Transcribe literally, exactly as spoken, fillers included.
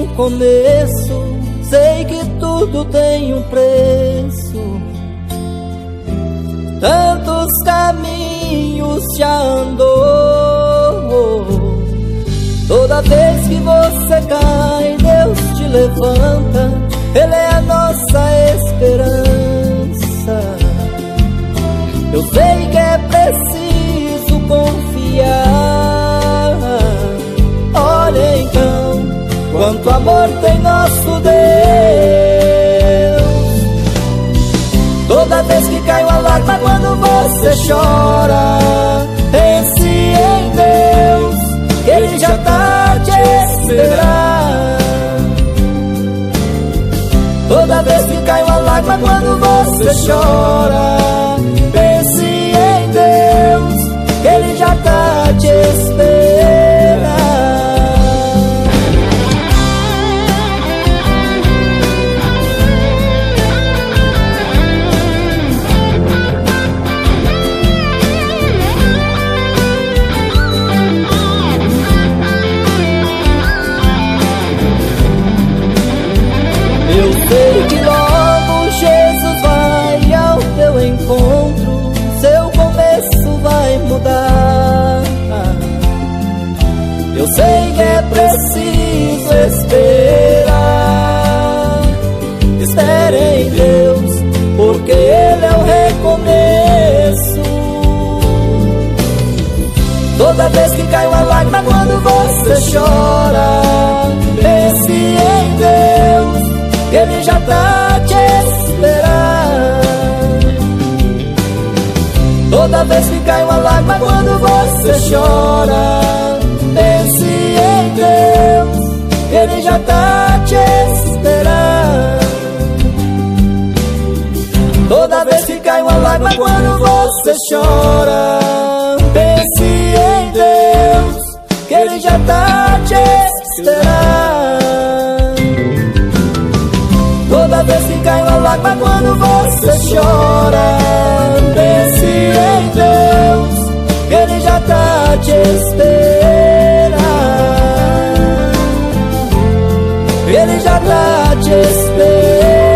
começo, sei que tudo tem um preço. Tantos caminhos já andou. Toda vez que você cai, Deus te levanta. Ele é a nossa esperança. Eu sei que é preciso confiar. Olha então, quanto amor tem nosso Deus. Toda vez que cai uma lágrima quando você chora, pense em Deus, que Ele já tá te esperando. Toda vez que cai uma lágrima quando você chora, pense em Deus, que Ele já tá te esperando. Eu sei que logo Jesus vai ao teu encontro, seu começo vai mudar. Eu sei que é preciso esperar. Espere em Deus, porque Ele é o recomeço. Toda vez que cai uma lágrima quando você chora, pense em Deus, que Ele já tá te esperando. Toda vez que cai uma lágrima quando você chora, pense em Deus, que Ele já tá te esperando. Toda vez que cai uma lágrima quando você chora, pense em Deus, que Ele já tá te esperando. Toda vez que cai uma lágrima quando você chora, pense em Deus, que Ele já tá te esperando. Ele já tá te esperando.